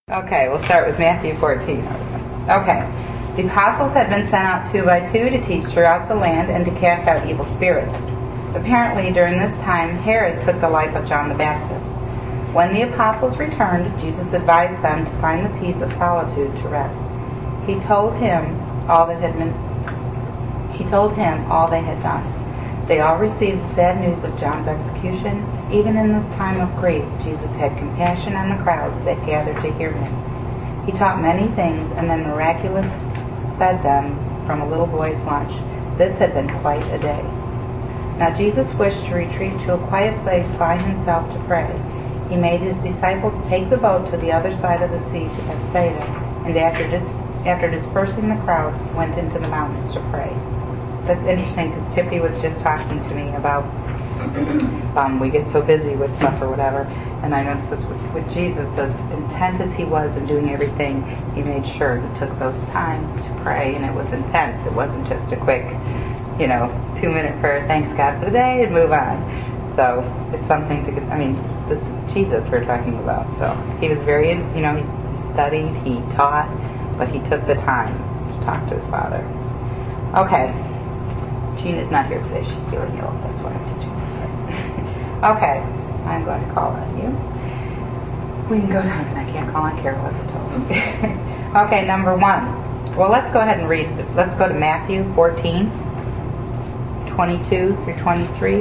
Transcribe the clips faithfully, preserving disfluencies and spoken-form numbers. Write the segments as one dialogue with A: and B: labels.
A: Okay, we'll start with Matthew fourteen. Okay. The apostles had been sent out two by two to teach throughout the land and to cast out evil spirits. Apparently, during this time, Herod took the life of John the Baptist. When the apostles returned, Jesus advised them to find the peace of solitude to rest. He told him all that had been. He told him all they had done. They all received the sad news of John's execution. Even in this time of grief, Jesus had compassion on the crowds that gathered to hear him. He taught many things and then miraculously fed them from a little boy's lunch. This had been quite a day. Now Jesus wished to retreat to a quiet place by himself to pray. He made his disciples take the boat to the other side of the sea to Bethsaida, and after, dis- after dispersing the crowd, went into the mountains to pray. That's interesting because Tippy was just talking to me about um, we get so busy with stuff or whatever, and I noticed this with, with Jesus, as intent as he was in doing everything, he made sure he took those times to pray, and it was intense. It wasn't just a quick, you know, two-minute prayer, thanks God for the day, and move on. So it's something to, I mean, this is Jesus we're talking about. So he was very, you know, he studied, he taught, but he took the time to talk to his Father. Okay. Jean is not here today. She's feeling ill. That's why I'm teaching this. Okay. I'm going to call on you. We can go down, and I can't call on Carol if I told you. Okay, number one. Well, let's go ahead and read. Let's go to Matthew fourteen, twenty-two through twenty-three.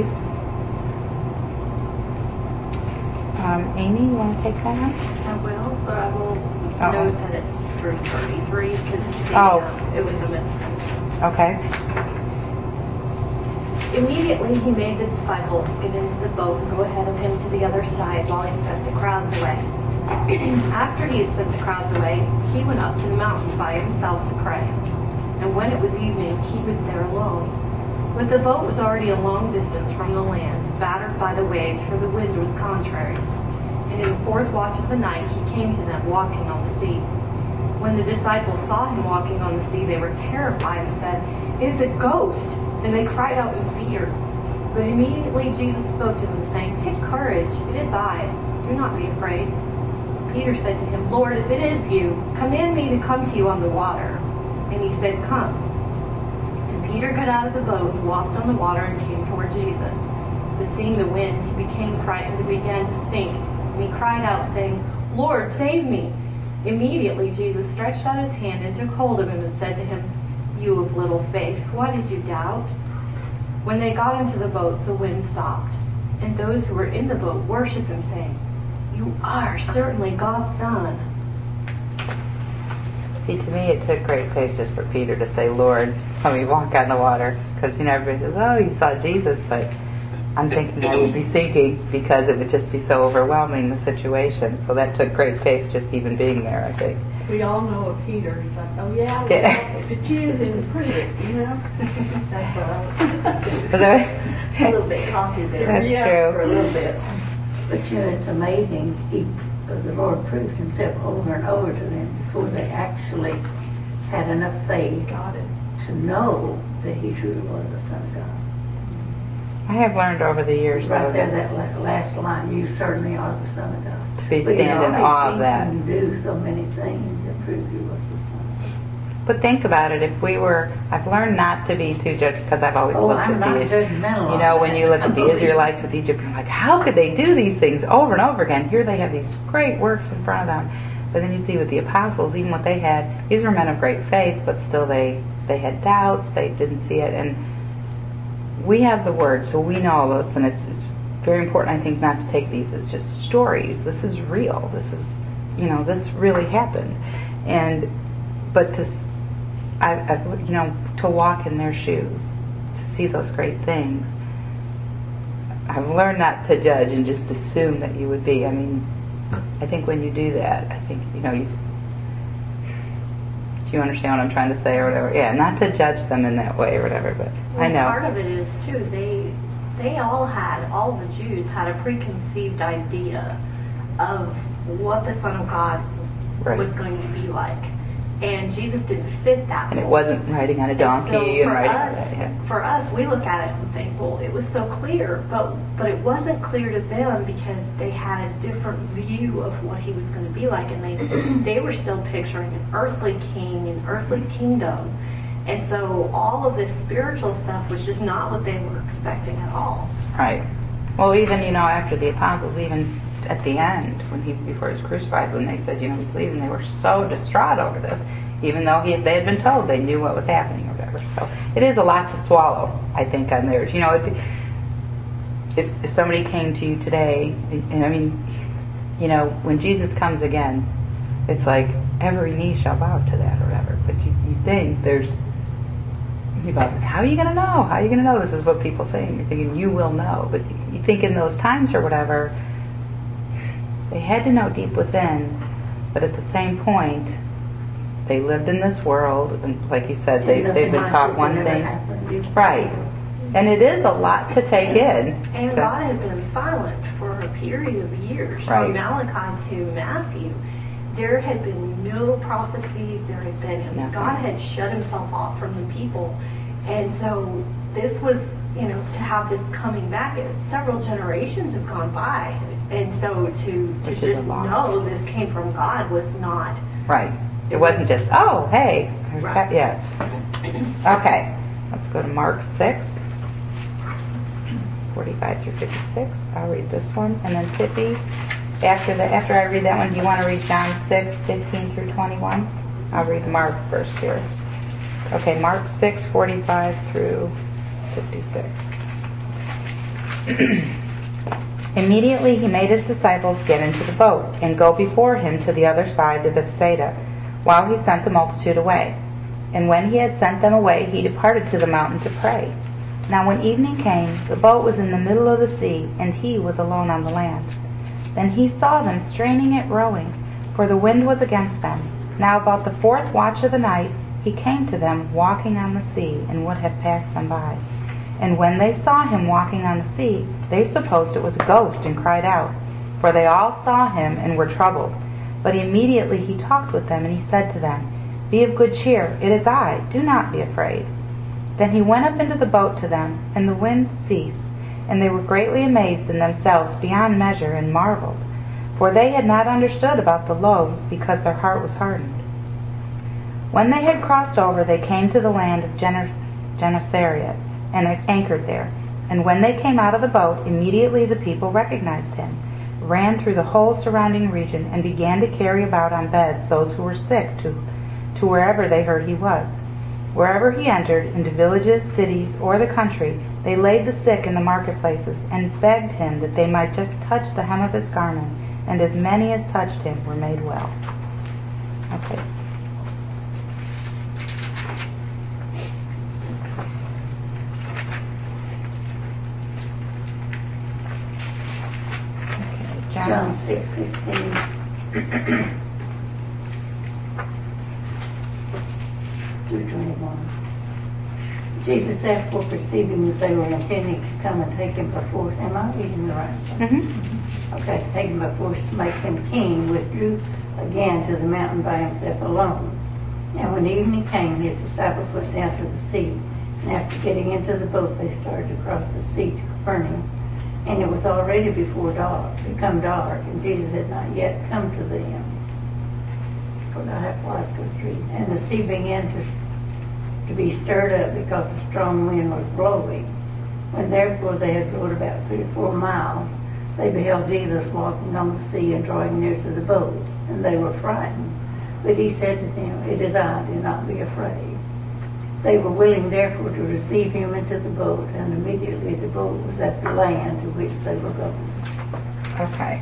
A: Um, Amy, you want to take that one?
B: I will, but I will
A: Oh.
B: note that it's through thirty-three because
A: Oh.
B: uh, it was a misprint.
A: Okay.
B: Immediately he made the disciples get into the boat and go ahead of him to the other side while he sent the crowds away. After he had sent the crowds away, he went up to the mountain by himself to pray. And when it was evening, he was there alone. But the boat was already a long distance from the land, battered by the waves, for the wind was contrary. And in the fourth watch of the night he came to them walking on the sea. When the disciples saw him walking on the sea, they were terrified and said, "It is a ghost!" And they cried out in fear. But immediately Jesus spoke to them, saying, "Take courage, it is I. Do not be afraid." Peter said to him, "Lord, if it is you, command me to come to you on the water." And he said, "Come." And Peter got out of the boat, walked on the water, and came toward Jesus. But seeing the wind, he became frightened and began to sink. And he cried out, saying, "Lord, save me." Immediately Jesus stretched out his hand and took hold of him and said to him, "You of little faith, why did you doubt?" When they got into the boat, the wind stopped, and those who were in the boat worshipped him, saying, "You are certainly God's Son."
A: See, to me, it took great faith just for Peter to say, "Lord, let me walk on the water." Because, you know, everybody says, "Oh, you saw Jesus," but I'm thinking I would be sinking because it would just be so overwhelming, the situation. So that took great faith just even being there, I think.
C: We all know of Peter. He's like, "Oh yeah, I
A: Yeah.
C: love it. But you didn't prove it, you know." That's what I was thinking.
A: Was that-
C: A little bit cocky there.
A: That's
C: yeah,
A: true.
C: For a little bit.
D: But you know, it's amazing. He, the Lord proved himself over and over to them before they actually had enough faith
C: Got it.
D: to know that he truly was the Son of God.
A: I have learned over the years,
D: Right
A: though,
D: there,
A: that
D: that la- last line, "You certainly are the Son of God."
A: to be
D: But, you
A: stand
D: know,
A: in
D: he-
A: awe of
D: he
A: that.
D: can do so many things that prove he was the Son.
A: But think about it. If we were, I've learned not to be too judged because I've always
D: Oh,
A: looked
D: I'm
A: at
D: not
A: the,
D: judgmental.
A: you know,
D: on
A: when
D: that.
A: you look at the Israelites with Egypt, you're like, how could they do these things over and over again? Here they have these great works in front of them. But then you see with the apostles, even what they had, these were men of great faith, but still they, they had doubts, they didn't see it. And we have the Word, so we know all this, and it's, it's very important, I think, not to take these as just stories. This is real. This is, you know, this really happened. And, but to, I, I, you know, to walk in their shoes, to see those great things, I've learned not to judge and just assume that you would be. I mean, I think when you do that, I think, you know, you, do you understand what I'm trying to say or whatever? Yeah, not to judge them in that way or whatever, but
B: Well,
A: I know.
B: part of it is, too, they they all had, all the Jews had a preconceived idea of what the Son of God
A: Right.
B: was going to be like. And Jesus didn't fit that
A: And it
B: mold.
A: wasn't riding on a donkey
B: So
A: and
B: for
A: riding on
B: us,
A: that. Yeah.
B: for us, we look at it and think, well, it was so clear, but but it wasn't clear to them because they had a different view of what he was going to be like, and they they were still picturing an earthly king, an earthly kingdom, and so all of this spiritual stuff was just not what they were expecting at all.
A: Right. Well, even, you know, after the apostles, even at the end, when he before he was crucified, when they said, you know, he's leaving, they were so distraught over this, even though he, they had been told, they knew what was happening or whatever. So it is a lot to swallow, I think, on theirs. You know, it'd be, if if somebody came to you today, and I mean, you know, when Jesus comes again, it's like every knee shall bow to that or whatever. But you, you think there's, you about how are you going to know? How are you going to know? This is what people say. And you're thinking you will know, but you think in those times or whatever, they had to know deep within. But at the same point, they lived in this world, and like you said, they they've been taught one thing, right? And it is a lot to take in.
B: And
A: So-
B: God had been silent for a period of years,
A: Right.
B: from Malachi to Matthew. There had been no prophecies. There had been
A: Nothing.
B: God had shut himself off from the people, and so this was, you know, to have this coming back. it- Several generations have gone by, and so to to
A: Which is a
B: just
A: lot.
B: know this came from God was not.
A: Right. It wasn't just, oh, hey, there's
B: Right.
A: that, yeah. Okay, let's go to Mark six, forty-five through fifty-six. I'll read this one. And then Tippy, after the, after I read that one, do you want to read John six, fifteen through twenty-one? I'll read Mark first here. Okay, Mark six, forty-five through fifty-six. Immediately he made his disciples get into the boat and go before him to the other side to Bethsaida, while he sent the multitude away. And when he had sent them away, he departed to the mountain to pray. Now when evening came, the boat was in the middle of the sea, and he was alone on the land. Then he saw them straining at rowing, for the wind was against them. Now about the fourth watch of the night, he came to them walking on the sea, and would have passed them by. And when they saw him walking on the sea, they supposed it was a ghost, and cried out. For they all saw him, and were troubled. But immediately he talked with them, and he said to them, Be of good cheer, it is I, do not be afraid. Then he went up into the boat to them, and the wind ceased, and they were greatly amazed in themselves beyond measure, and marveled. For they had not understood about the loaves, because their heart was hardened. When they had crossed over, they came to the land of Gen- Gennesaret, and anchored there. And when they came out of the boat, immediately the people recognized him, ran through the whole surrounding region, and began to carry about on beds those who were sick to, to wherever they heard he was. Wherever he entered, into villages, cities, or the country, they laid the sick in the marketplaces, and begged him that they might just touch the hem of his garment, and as many as touched him were made well. Okay.
D: John six fifteen. Through twenty-one. Jesus therefore perceiving that they were intending to come and take him by force. Am I reading the right?
A: Mm-hmm.
D: Okay, take him by force to make him king, withdrew again to the mountain by himself alone. And when evening came, his disciples went down to the sea. And after getting into the boat, they started to cross the sea to Capernaum. And it was already before dark, become dark, and Jesus had not yet come to them. But I have to go through. And the sea began to, to be stirred up because a strong wind was blowing. When therefore they had rowed about three or four miles, they beheld Jesus walking on the sea and drawing near to the boat, and they were frightened. But he said to them, It is I, do not be afraid. They were willing therefore to receive him into the boat, and immediately the boat was at the land to which they were going.
A: Okay.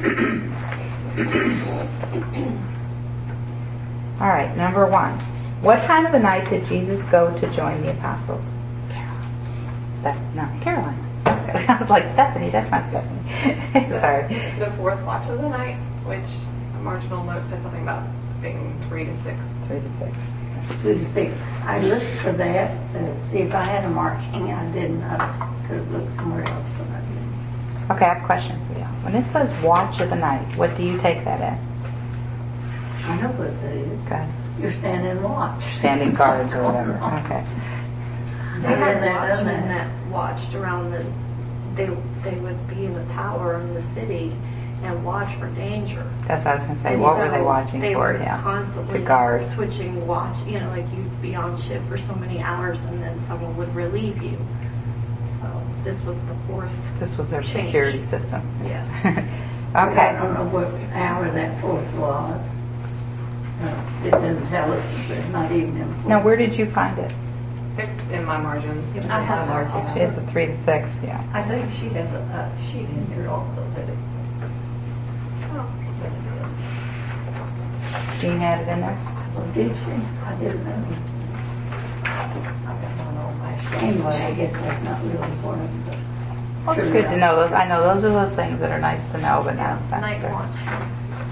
A: All right, number one. What time of the night did Jesus go to join the apostles? Caroline. Steph- no, Caroline. I was like, Stephanie, that's not Stephanie. Sorry.
E: The fourth watch of the night, which a marginal note says something about being three to six.
A: Three to six.
D: Two to six. I looked for that to see if I had a marking. I didn't. I could have looked somewhere else, but I didn't.
A: Okay, I have a question for you. When it says watch of the night, what do you take that as?
D: I know what that is.
A: Okay.
D: You're standing watch.
A: Standing guards or whatever. Okay.
B: They had watchmen that watched around the, they, they would be in the tower in the city and watch for danger.
A: That's what I was going to say.
B: And
A: What
B: so
A: were they watching
B: they
A: for?
B: were
A: Yeah.
B: constantly
A: To guard.
B: switching watch, you know, like you'd be on shift for so many hours and then someone would relieve you. So this was the fourth.
A: This was their
B: Change.
A: security system.
B: Yes.
D: I
A: Okay.
D: don't know what hour that fourth was. Uh, it didn't tell us, but it's not even important.
A: Now, where did you find it?
E: It's in my margins. It's
C: I
E: in
C: have
E: my
C: that
E: margins.
A: It's a three to six, yeah.
C: I think she has a, a sheet in here also that it,
B: Oh.
C: that it is.
A: Jean had it in there?
D: Well, did she? I didn't know.
C: I got one on my sheet.
D: Anyway, I guess that's not real important, but.
A: Well, it's
D: Sure,
A: good
D: yeah.
A: to know those. I know those are those things that are nice to know, but not
B: Night
A: necessary.
B: watch.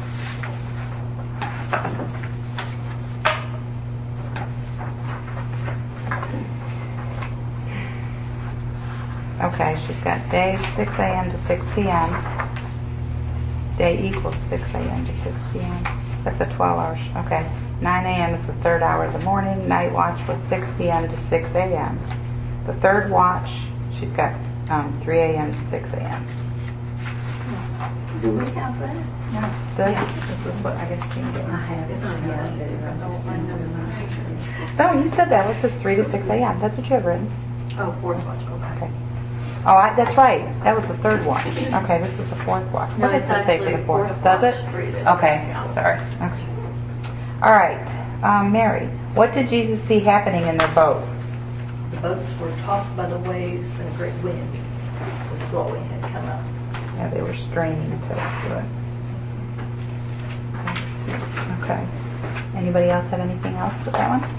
A: Okay, she's got day six a.m. to six p.m. Day equals six a.m. to six p.m. That's a twelve hours. Okay. nine a.m. is the third hour of the morning. Night watch was six p.m. to six a.m. The third watch, she's got um, three a.m. to six a.m.
D: Do we have that? No.
A: This, this is what I guess Jean did.
D: I have it. Yeah,
A: No, you said that. It says three to six a.m. That's what you have written.
B: Oh, fourth watch. Okay.
A: Okay. Oh, I, that's right. That was the third watch. Okay, this is the fourth watch.
B: No,
A: What does
B: it's
A: it say for
B: actually
A: the fourth?
B: fourth
A: Does
B: watch,
A: it?
B: three to
A: Okay,
B: six, yeah.
A: sorry. Okay. All right, um, Mary, what did Jesus see happening in their boat?
C: The boats were tossed by the waves and a great wind was blowing had come up.
A: Yeah, they were straining to do it. Let's see. Okay. Anybody else have anything else with that one?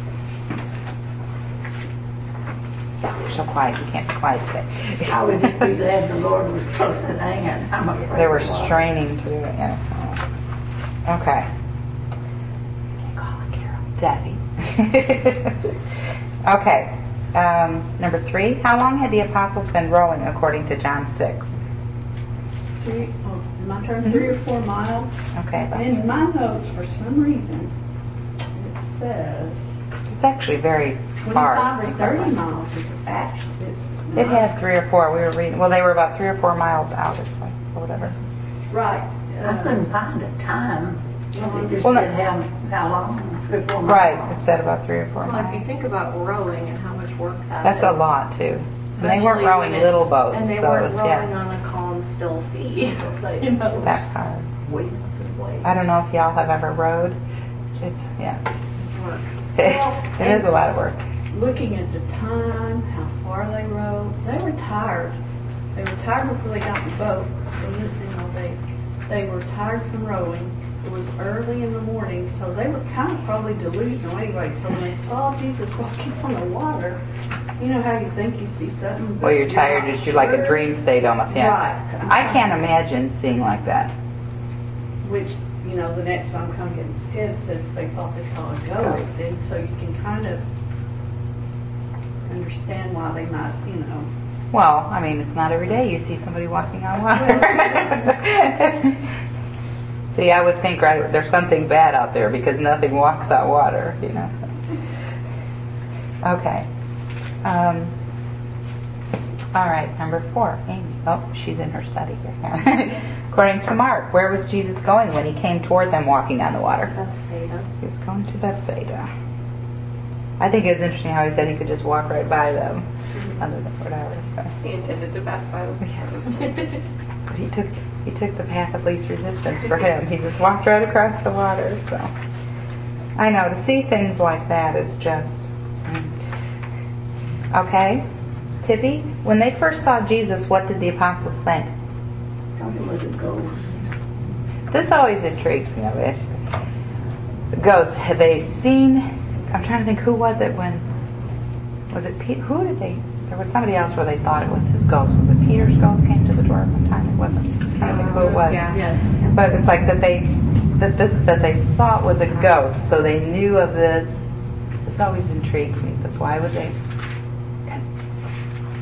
A: You're so quiet. You can't be quiet today.
D: I would just be glad the Lord was close at hand. I'm afraid
A: They were
D: it was.
A: straining to do it, yes. Okay. Can't call her Carol. Debbie. Okay. Um, number three. How long had the apostles been rowing according to John six?
F: Three, oh, my turn, three or four miles.
A: Okay. about-
F: In my notes, for some reason, it says
A: It's actually very far.
F: twenty-five or thirty miles. It's actually, it's
A: It
F: not.
A: had three or four. We were reading. Well, they were about three or four miles out or so, or whatever.
F: Right.
D: I
F: uh,
D: couldn't find a time. It just
A: Well, no-
D: said how, how long, three or four miles.
A: Right. It said about three or four
B: Well, if you
A: miles.
B: think about rowing and how much work that
A: That's
B: is.
A: a lot too. And they weren't
B: especially
A: rowing
B: when it's-
A: little boats,
B: And they
A: so
B: weren't
A: it's
B: rowing
A: yeah,
B: on a calm, still sea.
C: Say,
B: You know.
A: that's hard.
C: winds and waves.
A: I don't know if y'all have ever rowed. It's yeah.
B: It's work.
A: It is a lot of work.
F: Looking at the time, how far they rowed, they were tired. They were tired before they got in the boat. They used, you know, they, they were tired from rowing. It was early in the morning, so they were kind of probably delusional anyway. So when they saw Jesus walking on the water, you know how you think you see something. but
A: Well, you're tired.
F: not
A: It's you like a
F: sure?
A: dream state almost. Yeah.
F: Right.
A: I can't imagine seeing like that.
F: Which, you know, the next one comes in his head says they thought they saw a ghost.
A: Ghost.
F: And so you can kind of understand why they might, you know.
A: Well, I mean, it's not every day you see somebody walking on water. See, I would think right there's something bad out there because nothing walks on water, you know. Okay. Um, all right, number four, Amy. Oh, she's in her study here. According to Mark, where was Jesus going when he came toward them walking on the water?
B: Bethsaida.
A: He was going to Bethsaida. I think it's interesting how he said he could just walk right by them, under the whatever. So.
E: He intended to pass by them.
A: But he took he took the path of least resistance for him. He just walked right across the water. So I know to see things like that is just okay. Tippy, when they first saw Jesus, what did the apostles think?
D: Thought it was a ghost.
A: This always intrigues me a bit. The ghosts, had they seen? I'm trying to think, who was it when? Was it Pete? Who did they? There was somebody else where they thought it was his ghost. Was it Peter's ghost came to the door one time? It wasn't. I'm trying to think who it was.
B: Yeah.
F: Yes.
A: But it's like that they that this that they saw it was a ghost, so they knew of this. This always intrigues me. Because why would they?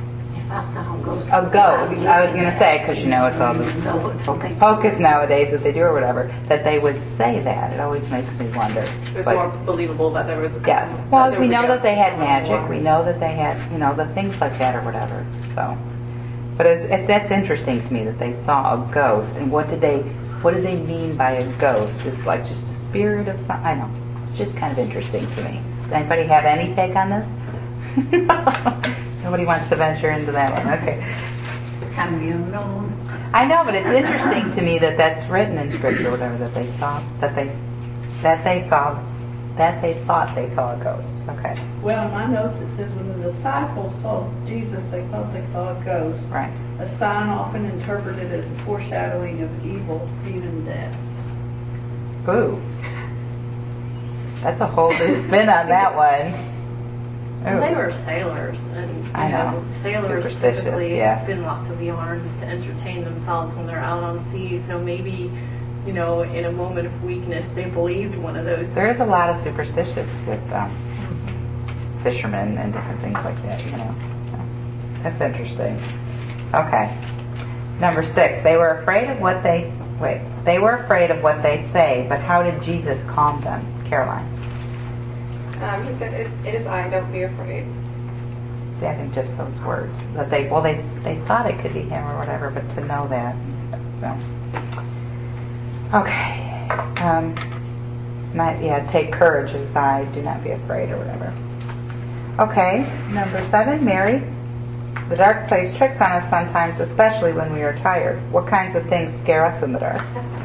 D: I saw a ghost.
A: A ghost, I was going to say, because you know it's all this hocus pocus nowadays that they do or whatever, that they would say that. It always makes me wonder.
E: It was
A: Like,
E: more believable that there was a
A: yes.
E: that
A: Well,
E: there
A: we
E: was a
A: know that
E: ghost
A: they had
E: on the
A: magic.
E: water.
A: We know that they had, you know, the things like that or whatever. So, but it's, it, that's interesting to me that they saw a ghost. And what did they, what did they mean by a ghost? It's like just a spirit of some. I know. It's just kind of interesting to me. Does anybody have any take on this? Nobody wants to venture into that one. Okay.
D: Kind of unknown.
A: I know, but it's interesting to me that that's written in scripture, whatever, that they saw, that they, that they saw, that they thought they saw a ghost. Okay.
F: Well, in my notes it says when the disciples saw Jesus, they thought they saw a ghost.
A: Right.
F: A sign often interpreted as a foreshadowing of evil, even death.
A: Ooh. That's a whole new spin on that one.
B: Well, they
A: Ooh.
B: were sailors, and you
A: I know.
B: know, sailors
A: Superstitious,
B: typically
A: yeah.
B: spin lots of yarns to entertain themselves when they're out on sea. So maybe, you know, in a moment of weakness, they believed one of those.
A: There is a lot of superstitious with um, fishermen and different things like that, you know. So, that's interesting. Okay. Number six, they were afraid of what they, wait, they were afraid of what they say, but how did Jesus calm them? Caroline.
E: Um, he said, it, it is I, don't be afraid.
A: See, I think just those words that they, well, they they thought it could be him or whatever, but to know that and stuff. So, okay, um, not yeah. Take courage as I, do not be afraid or whatever. Okay, number seven, Mary. The dark plays tricks on us sometimes, especially when we are tired. What kinds of things scare us in the dark?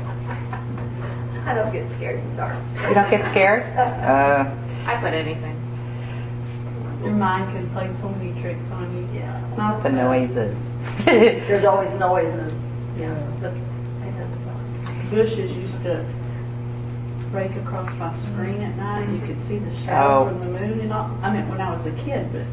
C: I don't get scared in the dark.
A: You don't get scared? Uh,
E: I put anything.
F: Your mind can play so many tricks on you.
C: Yeah.
F: Not
A: the
F: that-
A: noises.
C: There's always noises, you know. The, it doesn't bother me.
F: Bushes used to break across my screen at night. You could see the shadow
A: Oh.
F: from the moon and all. I mean, when I was a kid, but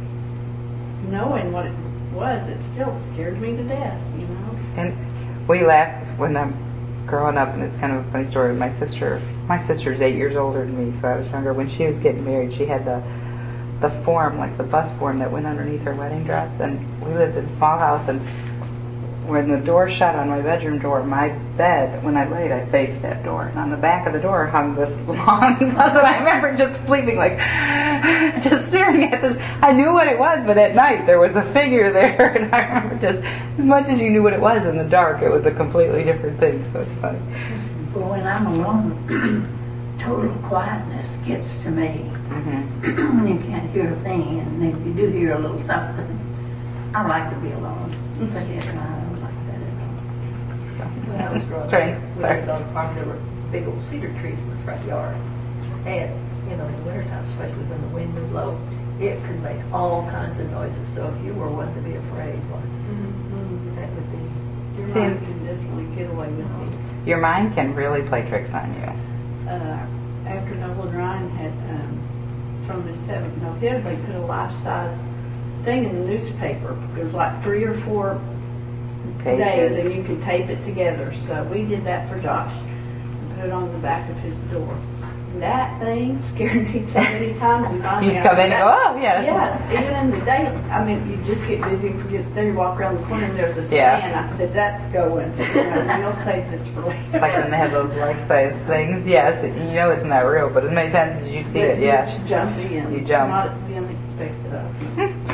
F: knowing what it was, it still scared me to death, you know?
A: And we laughed when I'm growing up, and it's kind of a funny story. My sister, my sister's eight years older than me, so I was younger. When she was getting married, she had the the form, like the bus form that went underneath her wedding dress, and we lived in a small house, and when the door shut on my bedroom door, my bed, when I laid, I faced that door, and on the back of the door hung this long bus, and I remember just sleeping, like, just staring at this. I knew what it was, but at night there was a figure there, and I remember just, as much as you knew what it was in the dark, it was a completely different thing, so it's funny.
D: But when I'm alone, total quietness gets to me.
A: Mm-hmm.
D: You can't hear a thing, and if you do hear a little something, I like to be alone. But yes, I don't like that at all.
C: When I was growing
A: Strange.
C: up, we
A: Sorry.
C: lived on a farm. There were big old cedar trees in the front yard. And, you know, in the wintertime, especially when the wind would blow, it could make all kinds of noises. So if you were one to be afraid, well,
F: Mm-hmm.
C: that would be...
F: Your
A: See-
F: mind can definitely get away with me.
A: Your mind can really play tricks on you.
F: Uh, after Nolan Ryan had, um, from the seventh November, they put a life-size thing in the newspaper. It was like three or four days,
A: Pages.
F: and you could tape it together. So we did that for Josh, and put it on the back of his door. And that thing scared me so many times. We finally
A: You'd
F: got
A: come in and
F: that-
A: go, oh, yes.
F: Yes, even in the day. I mean, you just get busy and forget. Then you walk around the corner and there's a
A: Yeah.
F: stand. I said, "That's going. You know, You'll save this for later."
A: It's like when they have those life-size things. Yes, you know it's not real, but as many times as you see it, yeah.
F: It's jumpy and
A: You jump.
F: not the unexpected of.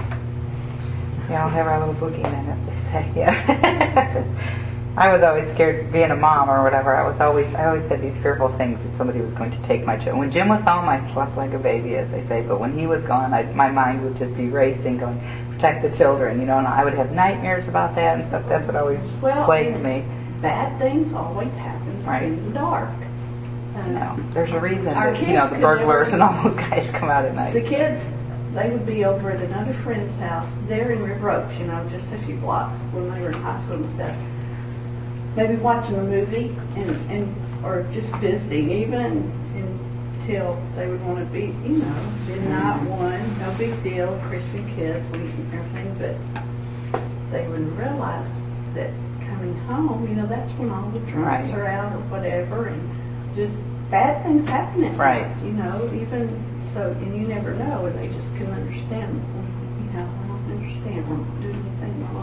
A: Yeah, I'll have our little boogeyman, as they say. Yeah. I was always scared being a mom or whatever. I was always, I always had these fearful things that somebody was going to take my child. When Jim was home, I slept like a baby, as they say. But when he was gone, I, my mind would just be racing, going, protect the children, you know. And I would have nightmares about that and stuff. That's what always
F: Well,
A: plagued
F: and
A: me.
F: Bad things always happen
A: Right.
F: in the dark. Uh,
A: You know, there's a reason
F: Our
A: that, you know,
F: kids
A: the
F: could
A: burglars
F: never-
A: and all those guys come out at
F: The
A: night.
F: kids, they would be over at another friend's house. They're in River Oaks, you know, just a few blocks when they were in high school and stuff. Maybe watching a movie and, and or just visiting, even until they would want to be, you know, midnight one, no big deal, Christian kids, we and everything, but they would realize that coming home, you know, that's when all the drunks
A: Right.
F: are out or whatever, and just bad things happen at
A: Right.
F: night, you know, even so, and you never know, and they just can understand, you know, I don't understand, I don't do anything wrong.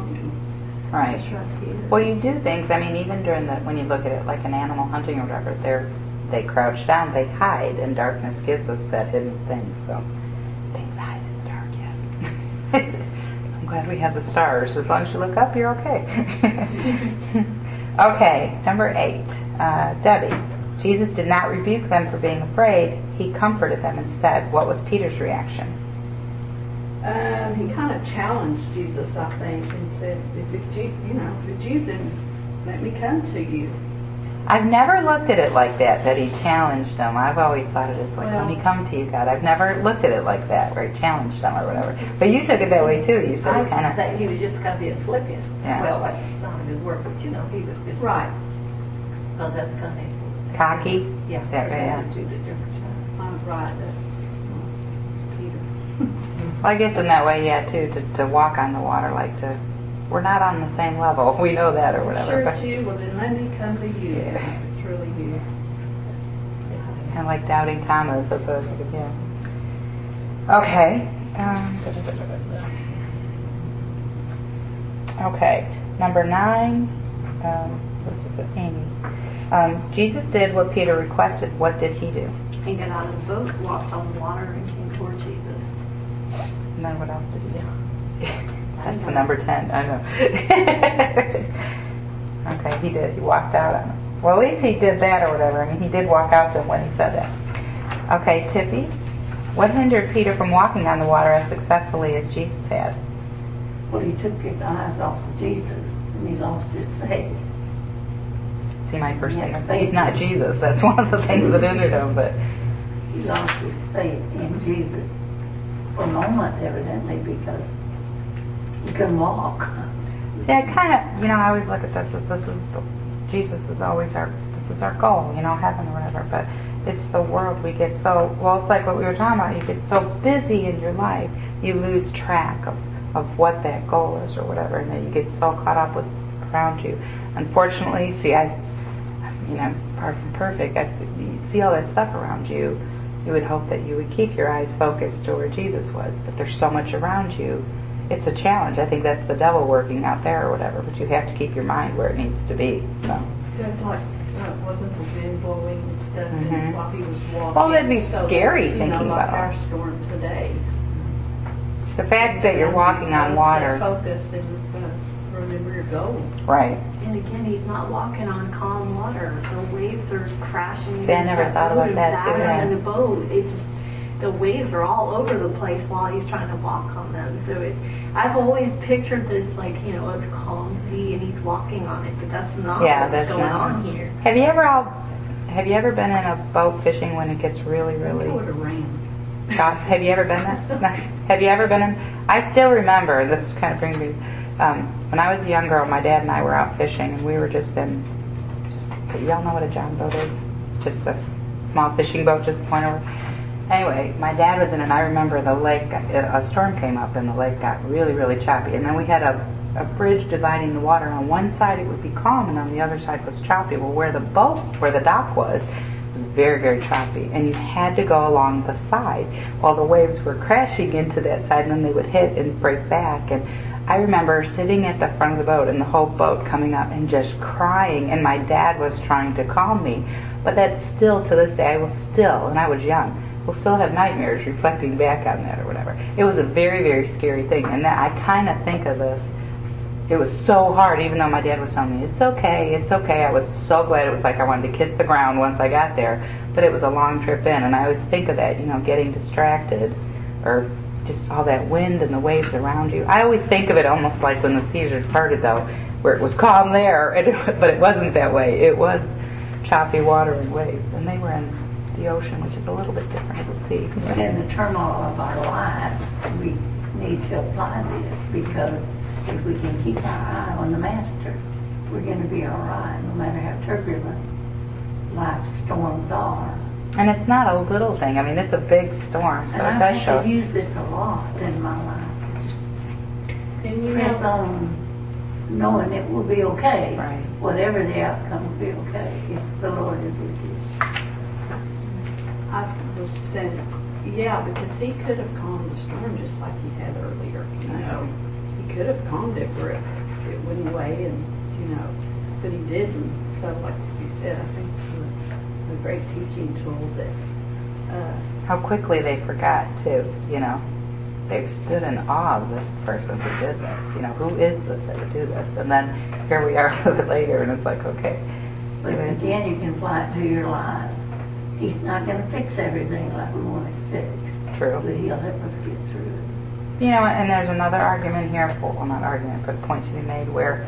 A: Right.
F: It's right here.
A: Well, you do things. I mean, even during the when you look at it like an animal hunting or whatever, they're they crouch down, they hide, and darkness gives us that hidden thing. So things hide in the dark. Yes. I'm glad we have the stars. As long as you look up, you're okay. Okay, number eight. Uh, Debbie. Jesus did not rebuke them for being afraid. He comforted them instead. What was Peter's reaction?
F: Um, he kind of challenged Jesus, I think, and said, "If it's you, you know, if it's you, then let me come to you."
A: I've never looked at it like that, that he challenged them. I've always thought it as like,
F: Well-
A: let me come to you, God. I've never looked at it like that, or challenged them or whatever. But you took it that way too. You said
C: I
A: it kind of...
C: think he was just kind of being flippant.
A: Yeah.
C: Well, that's not a good word, but you know, he was just.
F: Right.
C: Because that's kind of.
A: Cocky?
C: Yeah,
A: That
C: his
A: way, yeah.
C: attitude at different times.
F: I'm right. That's, that's Peter.
A: Well, I guess in that way, yeah, too, to, to walk on the water, like to... We're not on the same level. We know that or whatever.
F: Sure
A: But
F: it's you. Well, then let me come to you.
A: Yeah.
F: If it's really you.
A: kind of like doubting Thomas. That's what I was thinking, yeah. Okay. Um, da, da, da, da, da. Okay. Number nine. Um, this is it, Amy. Um, Jesus did what Peter requested. What did he do?
B: He got out of the boat, walked on the water, and came toward Jesus.
A: And then what else did he do? That's the number ten. I know. Okay, he did. He walked out on him. Well, at least he did that or whatever. I mean, he did walk out to him when he said that. Okay, Tippy. What hindered Peter from walking on the water as successfully as Jesus had?
D: Well, he took his eyes off of Jesus and he lost his faith.
A: See, my first thing
D: Yeah,
A: is he's not Jesus. That's one of the things that hindered him. But
D: He lost his faith in Jesus for a moment, evidently, because he couldn't walk.
A: see, I kind of, you know, I always look at this as this is the, Jesus is always our this is our goal, you know, heaven or whatever. But it's the world. We get so well. It's like what we were talking about. You get so busy in your life, you lose track of of what that goal is or whatever, and then you get so caught up with around you. Unfortunately, see, I, you know, far from perfect. I you see all that stuff around you. You would hope that you would keep your eyes focused to where Jesus was, but there's so much around you. It's a challenge. I think that's the devil working out there or whatever, but you have to keep your mind where it needs to be. So.
F: That's like, uh, wasn't the wind blowing and stuff
A: Mhm.
F: and while he was walking?
A: Oh, that'd be
F: So,
A: scary
F: you
A: thinking
F: know, like
A: about
F: our storm today.
A: The fact that you're walking on water,
F: Focused and uh, remember your goal.
A: right?
B: And again, he's not walking on calm water. The waves are crashing.
A: See, I never
B: against
A: thought about
B: boat
A: that,
B: and
A: too,
B: battering
A: yeah.
B: in the boat. It's the waves are all over the place while he's trying to walk on them. So it, I've always pictured this like you know it's a calm sea and he's walking on it, but that's not
A: Yeah,
B: what's
A: that's
B: going
A: not.
B: on here.
A: Have you ever all, have you ever been in a boat fishing when it gets really, really?
F: It would have rained.
A: God, have you ever been there? No. Have you ever been in? I still remember. This kind of brings me. Um, when I was a young girl, my dad and I were out fishing, and we were just in. Just y'all know what a john boat is? Just a small fishing boat, just point over. Anyway, my dad was in it. And I remember the lake. A storm came up, and the lake got really, really choppy. And then we had a a bridge dividing the water. On one side, it would be calm, and on the other side was choppy. Well, where the boat, where the dock was. was very, very choppy, and you had to go along the side while the waves were crashing into that side, and then they would hit and break back. And I remember sitting at the front of the boat and the whole boat coming up and just crying, and my dad was trying to calm me. But that's still, to this day, I will still, and I was young, will still have nightmares reflecting back on that or whatever. It was a very, very scary thing, and that I kind of think of this. It was so hard, even though my dad was telling me, it's okay, it's okay. I was so glad. It was like I wanted to kiss the ground once I got there. But it was a long trip in, and I always think of that, you know, getting distracted or just all that wind and the waves around you. I always think of it almost like when the seas are parted, though, where it was calm there, and it, but it wasn't that way. It was choppy water and waves, and they were in the ocean, which is a little bit different of the sea.
D: But in the turmoil of our lives, we need to apply this, because if we can keep our eye on the Master, we're going to be all right, no matter how turbulent life's storms are.
A: And it's not a little thing. I mean, it's a big storm, so
D: And
A: it
D: I
A: does
D: think
A: show.
D: I've used this a lot in my life.
F: And you
D: Press
F: know,
D: on, knowing it will be okay.
A: Right.
D: Whatever the outcome will be okay if the Lord is with you.
F: I was saying, yeah, because he could have calmed the storm just like he had earlier. You know, he could have calmed it where it, it wouldn't weigh, and you know, but he didn't. So, like you said, I think it's a, a great teaching tool that. Uh,
A: How quickly they forgot too, you know. They stood in awe of this person who did this. You know, who is this that would do this? And then here we are a little bit later, and it's like, okay.
D: But again, you can apply it to your lives. He's not going to fix everything like we want it fixed.
A: True.
D: But he'll help us get through it.
A: You know, and there's another argument here, well, not argument, but point to be made where,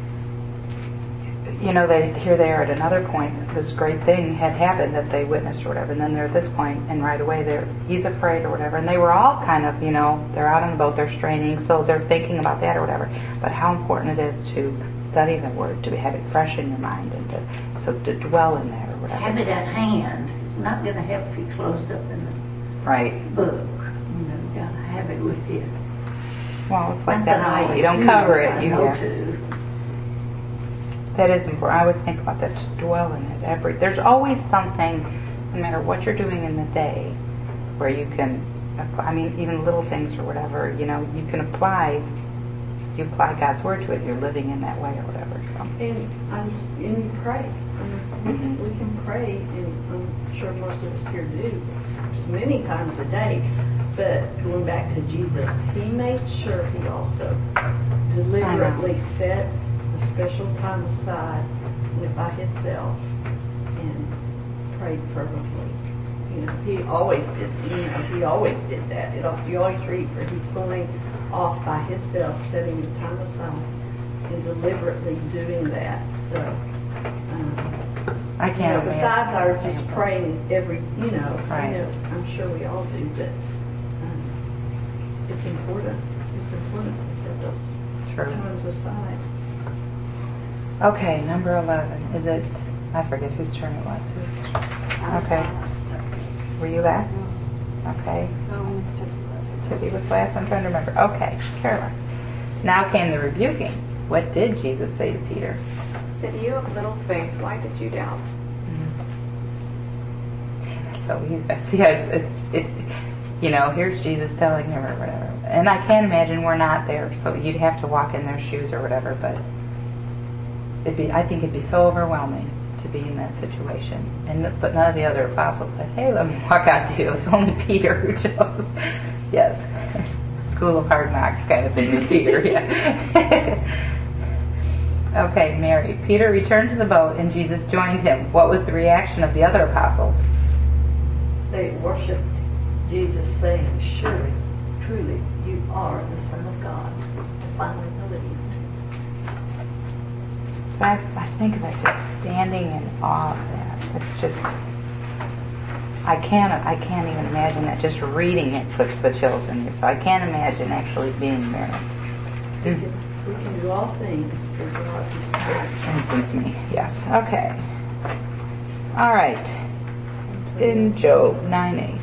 A: you know, they here they are at another point. This great thing had happened that they witnessed or whatever, and then they're at this point, and right away they're he's afraid or whatever, and they were all kind of, you know, they're out on the boat, they're straining, so they're thinking about that or whatever. But how important it is to study the Word, to have it fresh in your mind, and to so to dwell in there or whatever.
D: Have it at hand. It's not going to help if you closed up in the
A: right
D: book. You know, you got to have it with you.
A: Well, it's like
D: Not
A: that.
D: that I
A: You don't
D: do,
A: cover
D: I
A: it. You
D: know
A: have.
D: to.
A: That is important. I always think about that. To dwell in it. Every there's always something, no matter what you're doing in the day, where you can. Apply, I mean, even little things or whatever. You know, you can apply. You apply God's word to it. You're living in that way or whatever. So.
F: And I'm, and you pray. I mean,
A: Mm-hmm.
F: we, we can pray, and I'm sure most of us here do, many times a day. But going back to Jesus, he made sure he also deliberately set a special time aside, went by himself, and prayed fervently. You know, he always did. You know, he always did that. It, you always read where he's going off by himself, setting the time aside, and deliberately doing that. So. Um,
A: I
F: You know,
A: can't.
F: besides our just praying every, you know,
A: Right.
F: you know, I'm sure we all do, but um, it's important. It's important to set those
A: True.
F: times aside.
A: Okay, number eleven. Is it? I forget whose turn it was. Who's? Okay. Were you last? Okay. Tippy was last. I'm trying to remember. Okay, Caroline. Now came the rebuking. What did Jesus say to Peter?
E: He said, "You of little faith, why did you doubt?"
A: So he, yes, it's, it's, you know, here's Jesus telling him or whatever. And I can't imagine we're not there, so you'd have to walk in their shoes or whatever, but it'd be, I think it'd be so overwhelming to be in that situation. And but none of the other apostles said, hey, let me walk out to you. It's only Peter who chose. Yes. School of hard knocks kind of thing with Peter, yeah. Okay, Mary. Peter returned to the boat and Jesus joined him. What was the reaction of the other apostles?
C: They worshipped Jesus, saying, surely, truly, you are the Son of God. And finally believed.
A: So I, I think about just standing in awe of that. It's just, I can't, I can't even imagine that. Just reading it puts the chills in you. So I can't imagine actually being there.
F: We can, we can do all things through God who
A: That strengthens me. Yes. Okay. All right. In Job nine eight.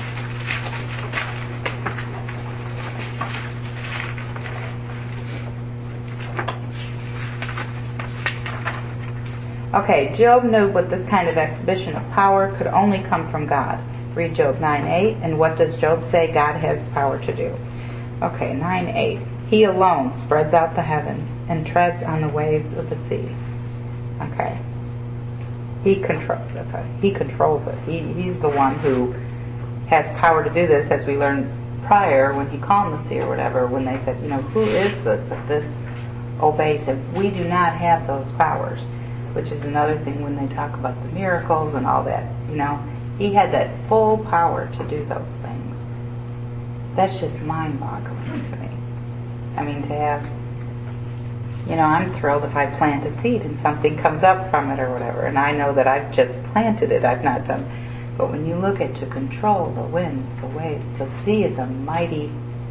A: Okay, Job knew what this kind of exhibition of power could only come from God. Read Job nine eight, and what does Job say God has power to do? Okay, nine eight. He alone spreads out the heavens and treads on the waves of the sea. Okay. He controls. That's right. He controls it. He, he's the one who has power to do this, as we learned prior when he calmed the sea or whatever. When they said, you know, who is this that this obeys him? We do not have those powers, which is another thing when they talk about the miracles and all that. You know, he had that full power to do those things. That's just mind-boggling to me. I mean, to have. You know, I'm thrilled if I plant a seed and something comes up from it or whatever, and I know that I've just planted it, I've not done. But when you look at to control the winds, the waves, the sea is a mighty,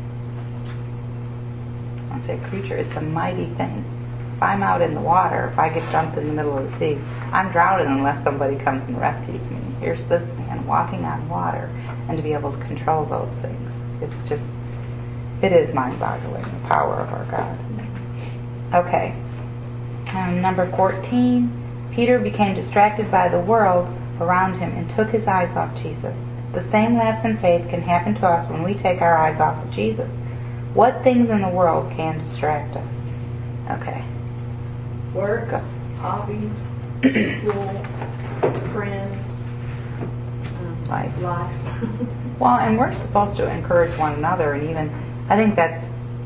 A: I won't say creature, it's a mighty thing. If I'm out in the water, if I get dumped in the middle of the sea, I'm drowning unless somebody comes and rescues me. Here's this man walking on water, and to be able to control those things. It's just, it is mind-boggling, the power of our God. Okay. Um, number fourteen. Peter became distracted by the world around him and took his eyes off Jesus. The same lapse in faith can happen to us when we take our eyes off of Jesus. What things in the world can distract us? Okay.
F: Work,
A: Go.
F: hobbies, school, friends, um,
A: Life.
F: life.
A: Well, and we're supposed to encourage one another, and even, I think that's,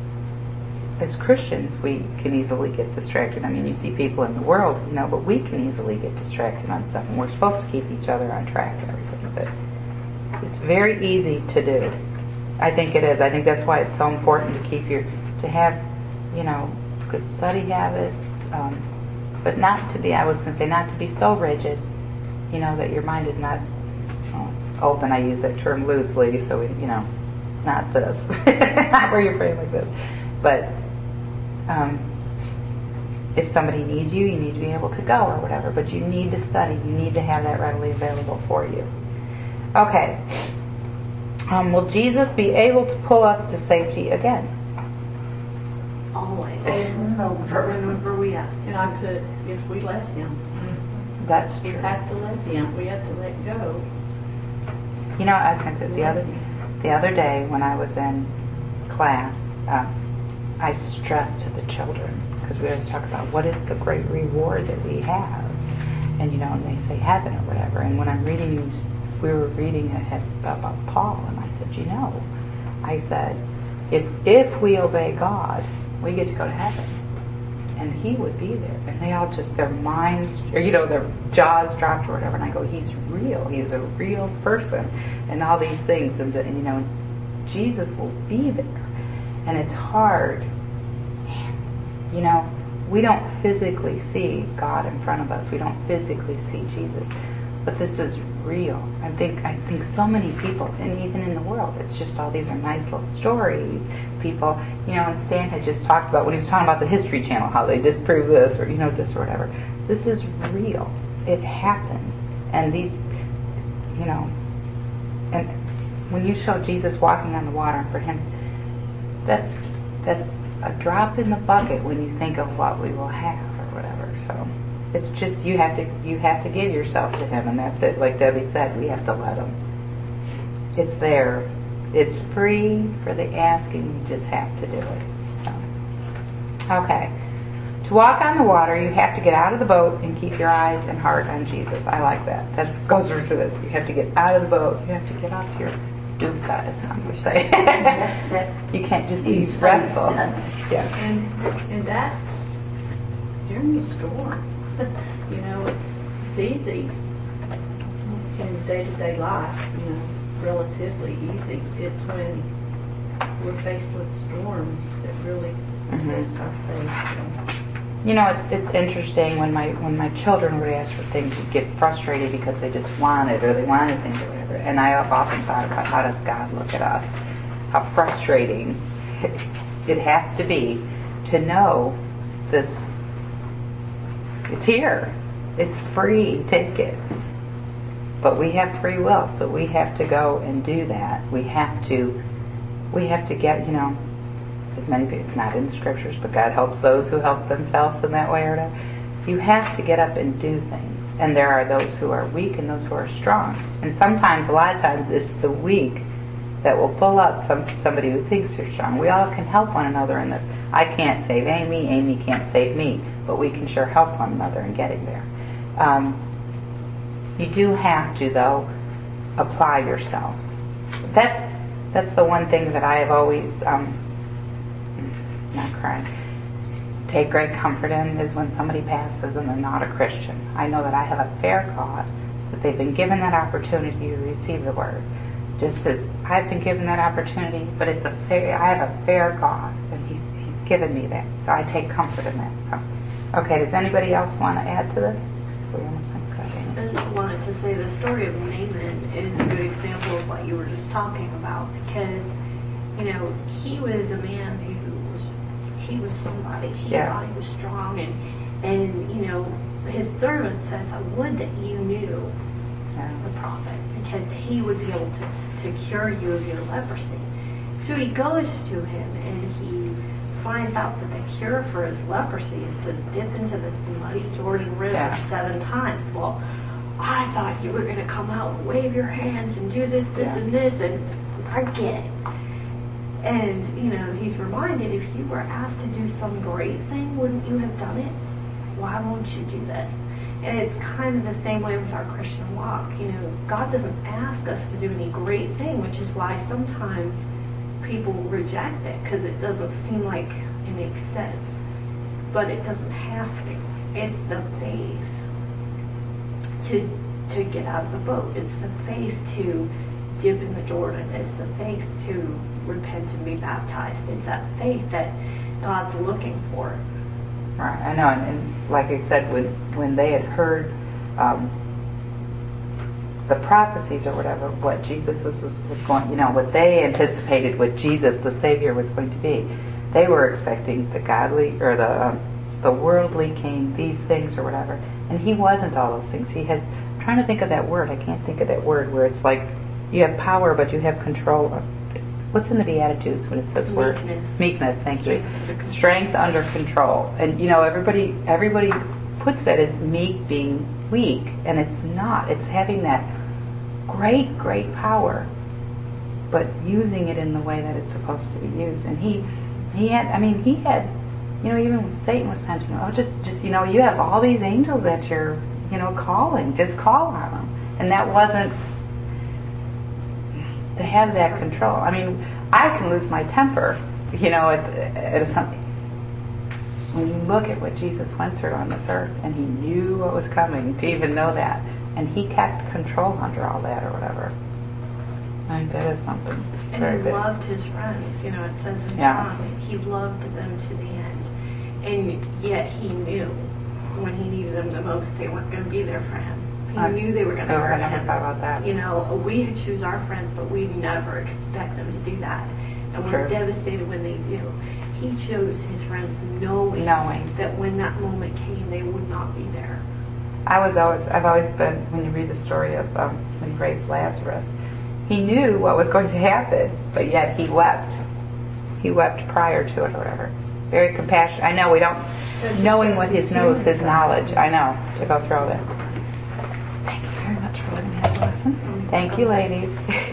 A: as Christians, we can easily get distracted. I mean, you see people in the world, you know, but we can easily get distracted on stuff, and we're supposed to keep each other on track and everything. But it's very easy to do. I think it is. I think that's why it's so important to keep your, to have, you know, good study habits, um, but not to be, I was going to say, not to be so rigid, you know, that your mind is not oh, open. I use that term loosely, so, we, you know, not this. Not where you're praying like this. But um, if somebody needs you, you need to be able to go or whatever, but you need to study. You need to have that readily available for you. Okay. Um, will Jesus be able to pull us to safety again?
F: Always.
D: Over.
F: Whenever we ask. And I could, if we let him.
A: That's
F: We
A: true.
F: have to let him. We have to let go.
A: You know, I was going to say, the other, the other day when I was in class, um, I stressed to the children, because we always talk about what is the great reward that we have. And, you know, and they say heaven or whatever. And when I'm reading these, we were reading ahead about Paul, and I said, you know, I said, if if we obey God, we get to go to heaven. And he would be there. And they all just, their minds, or, you know, their jaws dropped or whatever. And I go, he's real. He's a real person. And all these things. And, and you know, Jesus will be there. And it's hard. You know, we don't physically see God in front of us. We don't physically see Jesus. But this is real. I think I think so many people, and even in the world, it's just all these are nice little stories. People, you know, and Stan had just talked about, when he was talking about the History Channel, how they disprove this, or, you know, this or whatever. This is real. It happened. And these, you know, and when you show Jesus walking on the water, for him, that's that's a drop in the bucket when you think of what we will have or whatever. So it's just, you have to you have to give yourself to him, and that's it. Like Debbie said, we have to let him. It's there. It's free for the asking. You just have to do it. So, okay. To walk on the water, you have to get out of the boat and keep your eyes and heart on Jesus. I like that. That goes to this. You have to get out of the boat. You have to get off your dukkha, as some would say. You can't just be restful. Yes.
F: And, and that's during the storm. You know, it's, it's easy in day-to-day life, you know, relatively easy. It's when we're faced with storms that really test our faith. So.
A: You know, it's it's interesting when my when my children would ask for things, you'd get frustrated because they just wanted or they wanted things or whatever. And I have often thought about, how does God look at us? How frustrating it has to be to know this. It's here. It's free. Take it. But we have free will, so we have to go and do that. We have to. We have to get. You know. As many people, it's not in the scriptures, but God helps those who help themselves in that way or whatever. You have to get up and do things. And there are those who are weak and those who are strong. And sometimes, a lot of times, it's the weak that will pull up some somebody who thinks they're strong. We all can help one another in this. I can't save Amy, Amy can't save me, but we can sure help one another in getting there. Um, you do have to, though, apply yourselves. That's that's the one thing that I have always... Um, not crying, take great comfort in is when somebody passes and they're not a Christian. I know that I have a fair God, that they've been given that opportunity to receive the word. Just as I've been given that opportunity, but it's a fair, I have a fair God, and He's He's given me that. So I take comfort in that. So, okay, does anybody else want to add to this? We almost went crying.
B: I just wanted to say the story of Naaman is a good example of what you were just talking about, because, you know, he was a man who he was somebody. He
A: Yeah.
B: thought he was strong, and and you know, his servant says, "I would that you knew
A: Yeah.
B: the prophet, because he would be able to to cure you of your leprosy." So he goes to him, and he finds out that the cure for his leprosy is to dip into this muddy Jordan River
A: Yeah.
B: seven times. Well, I thought you were going to come out and wave your hands and do this, this,
A: Yeah.
B: and this, and I get it. And, you know, he's reminded, if you were asked to do some great thing, wouldn't you have done it? Why won't you do this? And it's kind of the same way with our Christian walk. You know, God doesn't ask us to do any great thing, which is why sometimes people reject it, because it doesn't seem like it makes sense. But it doesn't have to. It's the faith to to get out of the boat. It's the faith to dip in the Jordan. It's the faith to repent and be baptized. It's that faith that God's looking for.
A: Right, I know, and, and like I said, when when they had heard um, the prophecies or whatever, what Jesus was, was, was going, you know, what they anticipated, what Jesus, the Savior, was going to be, they were expecting the godly or the um, the worldly king, these things or whatever, and he wasn't all those things. He has. I'm trying to think of that word. I can't think of that word where it's like you have power, but you have control. What's in the Beatitudes when it says word?
B: Meekness.
A: Meekness, thank
B: Strength
A: you.
B: under control.
A: Strength under control. And you know, everybody everybody puts that as meek being weak, and it's not. It's having that great, great power, but using it in the way that it's supposed to be used. And he he had I mean he had you know, even when Satan was tempting him, oh just just you know, you have all these angels at your, you know, calling, just call on them. And that wasn't to have that control. I mean, I can lose my temper, you know, at, at something. When you look at what Jesus went through on this earth, and he knew what was coming, to even know that, and he kept control under all that or whatever. I think that is something
B: And
A: very
B: he
A: big.
B: loved his friends. You know, it says in
A: Yes.
B: John, he loved them to the end. And yet he knew when he needed them the most, they weren't going to be there for him. He
A: I-
B: knew they were going to
A: never- I
B: hurt
A: never
B: him.
A: thought about that.
B: You know, we choose our friends, but we never expect them to do that. And we're
A: True.
B: devastated when they do. He chose his friends knowing,
A: Knowing.
B: that when that moment came, they would not be there.
A: I was always, I've always been, when you read the story of um, when he raised Lazarus, he knew what was going to happen, but yet he wept. He wept prior to it or whatever. Very compassionate. I know we don't, knowing what his knows, his knowledge, I know, to go through all that. Thank you very much for letting me have a lesson. Thank you, ladies.